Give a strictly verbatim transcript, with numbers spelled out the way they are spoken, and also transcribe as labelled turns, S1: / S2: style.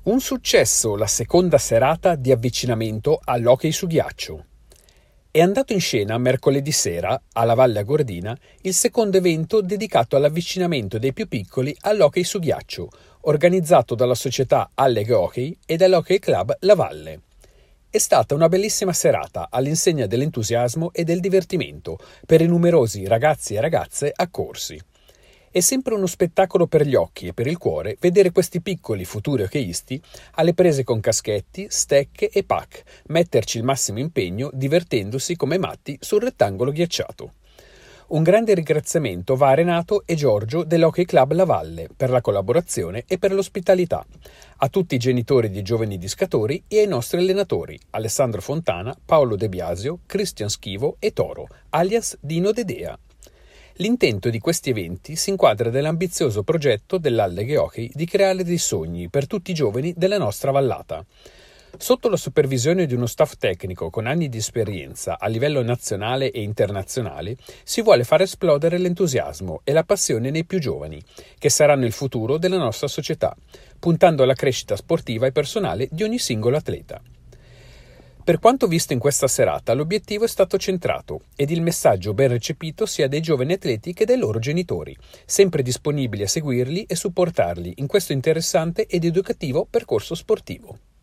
S1: Un successo la seconda serata di avvicinamento all'hockey su ghiaccio. È andato in scena mercoledì sera, alla Valle Agordina, il secondo evento dedicato all'avvicinamento dei più piccoli all'hockey su ghiaccio, organizzato dalla società Alleghe Hockey e dall'Hockey Club La Valle. È stata una bellissima serata all'insegna dell'entusiasmo e del divertimento per i numerosi ragazzi e ragazze accorsi. È sempre uno spettacolo per gli occhi e per il cuore vedere questi piccoli futuri hockeyisti alle prese con caschetti, stecche e puck, metterci il massimo impegno divertendosi come matti sul rettangolo ghiacciato. Un grande ringraziamento va a Renato e Giorgio dell'Hockey Club La Valle per la collaborazione e per l'ospitalità, a tutti i genitori di giovani discatori e ai nostri allenatori Alessandro Fontana, Paolo De Biasio, Cristian Schivo e Toro, alias Dino Dedea. L'intento di questi eventi si inquadra nell'ambizioso progetto dell'Alleghe Hockey di creare dei sogni per tutti i giovani della nostra vallata. Sotto la supervisione di uno staff tecnico con anni di esperienza a livello nazionale e internazionale, si vuole far esplodere l'entusiasmo e la passione nei più giovani, che saranno il futuro della nostra società, puntando alla crescita sportiva e personale di ogni singolo atleta. Per quanto visto in questa serata, l'obiettivo è stato centrato ed il messaggio ben recepito sia dai giovani atleti che dai loro genitori, sempre disponibili a seguirli e supportarli in questo interessante ed educativo percorso sportivo.